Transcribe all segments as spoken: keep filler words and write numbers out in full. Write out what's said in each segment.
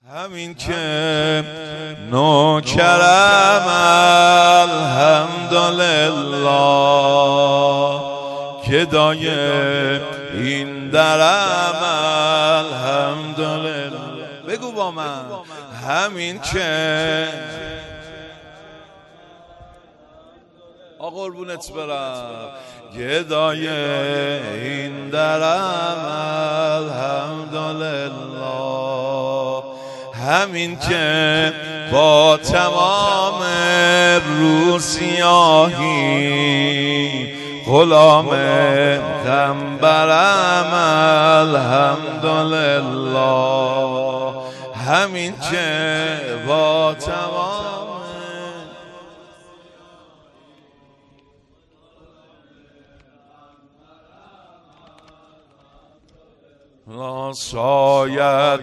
همین که نوکرم الحمدلله، گدای این درم الحمدلله. بگو با من. همین که آقا قربونت برم، گدای این درم الحمدلله. همین که با تمام روسیاهی غلام غمبرم الحمدلله. همین که با تمام لا شاید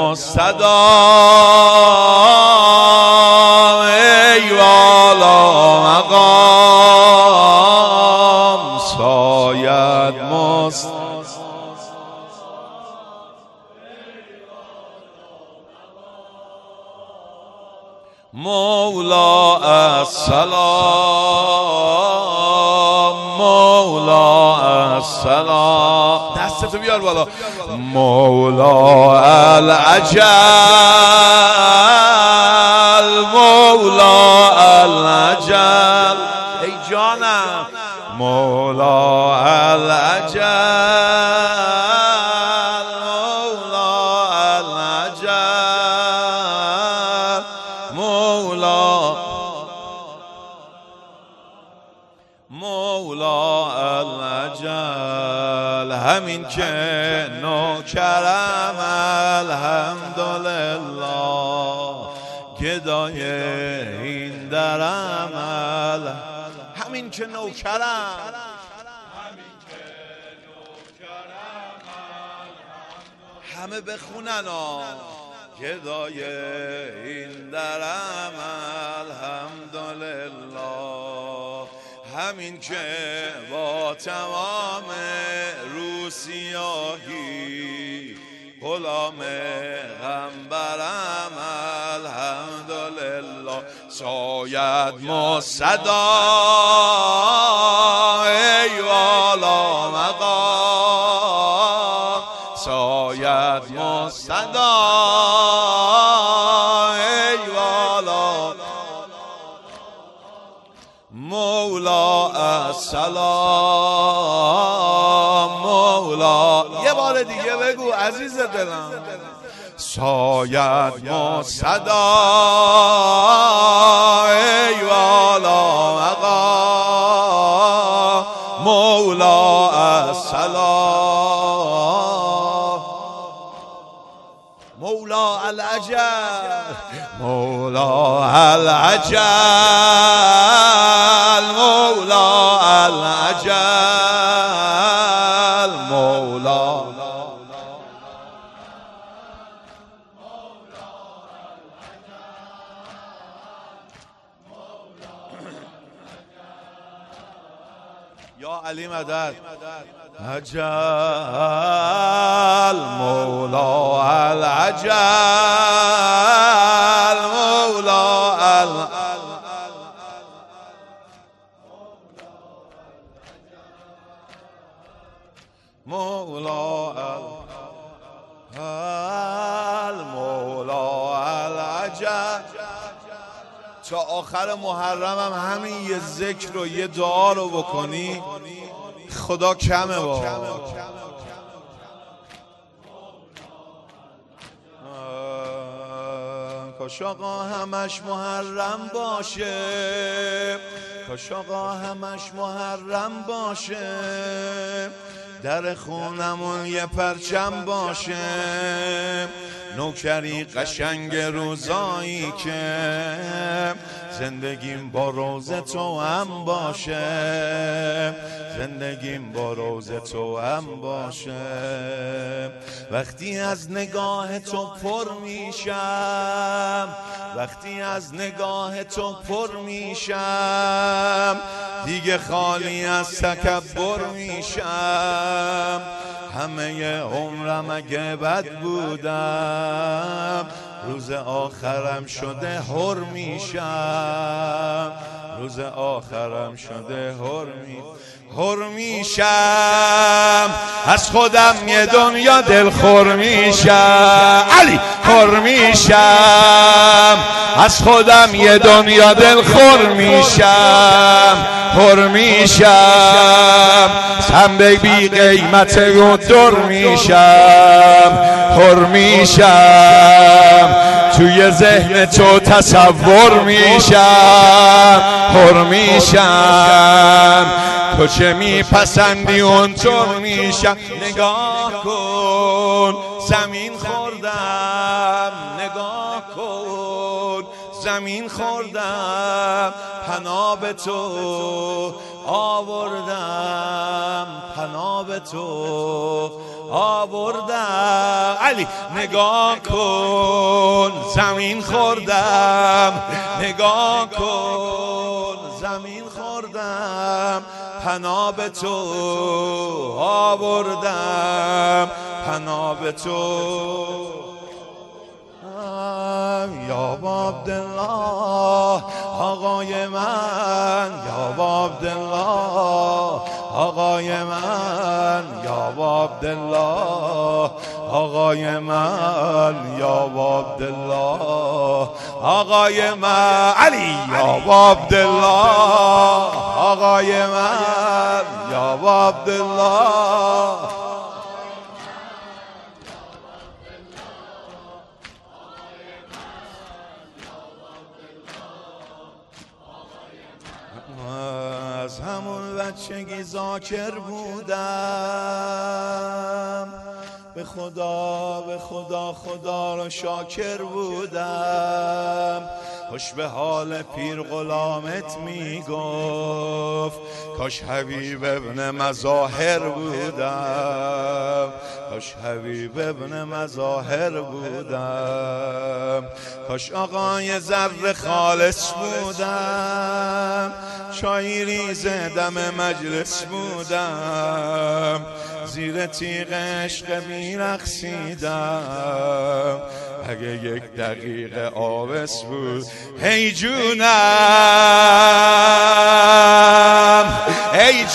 مستدام ای والا مقام، شاید مست مولا السلام، مولا السلام. دستتو بیار بالا. مولا العجل، مولا العجل. ای جانم مولا العجل، مولا العجل، مولا مولا العجل. همین که نوکرم الحمدلله، گدای این درم. همین که نوکرم، همه بخونن ها، گدای این درم الحمدلله. همین که با تمام روسیاهی غلام غمبرم الحمدلله. شاید مصدا ای والا مقام، شاید مصدا ای والا مولا السلام، مولا. یه بار دیگه بگو عزیز دلم. شاید مصدا ای والا مقام، مولا السلام، مولا العجل، مولا العجل، مولا العجل، مولا. یا علی مدد. عجل مولا العجل، مولا العجل، مولا العجل، مولا العجل. تا آخر محرم هم همین یه ذکر و یه دعا رو بکنی، خدا کمه با. کاش آقا همش محرم باشه، کاش آقا همش محرم باشه، در خونمون یه پرچم باشه، نوکری قشنگ روزایی که زندگیم با روز تو هم باشه، زندگیم با روز تو هم باشه. وقتی از نگاه تو پر میشم، وقتی از نگاه تو پر میشم، دیگه خالی از تکبر میشم. همه عمرم اگه بد بودم، روز آخرم شده هر میشم، روز آخرم شده هر می هر میشم، از خودم یه دنیا دلخور میشم، علی هر میشم، از خودم یه دنیا دلخور میشم، هر میشم، سنبه بی قیمت و در میشم، هر میشم، توی ذهن تو تصور میشم، هر میشم، تو چه میپسندی اونطور میشم. نگاه کن زمین خوردم، نگاه کن زمین خوردم، پناه به تو آوردم، پناه به تو آوردم. علی نگاه کن زمین خوردم، نگاه کن زمین خوردم، پناه به تو آوردم، پناه به تو. یا عبدالله آقای من، یا عبدالله آقای من، یا عبدالله آقای من، یا عبدالله آقای من، علی یا عبدالله آقای من، یا عبدالله. از همون بچگی ذاکر بودم، به خدا به خدا خدا رو شاکر بودم. خوش به حال پیر غلامت میگفت، کاش حبیب ابن مظاهر بودم، کاش حبیب ابن مظاهر بودم، کاش آقای زر خالص بودم، چای ریز دم مجلس بودم، زیر تیغ عشق میرقصیدم، اگه یک دقیقه آوس بود. ای جونم ای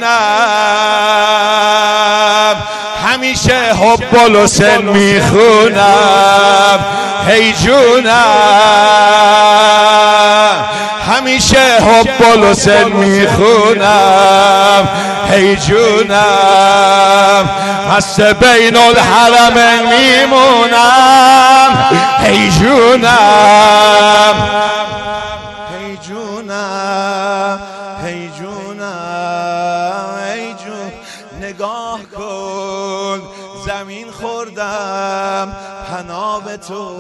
جونم، همیشه حب الحسین میخونم، ای جونم همیشه حب الحسین میخونم، ای جونم مست بین الحرمین میمونم، ای جونم ای جونم ای جونم ای جون. نگاه کن زمین خوردم، پناه به تو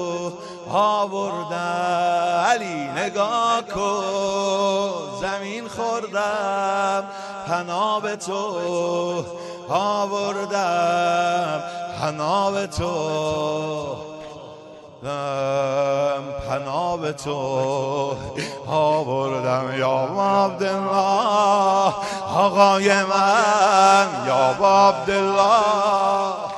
آوردم، علی نگاه کن زمین خوردم، پناه به تو آوردم، پناه به تو پناه به تو آوردم. یا عبدالله آقای من، یا عبدالله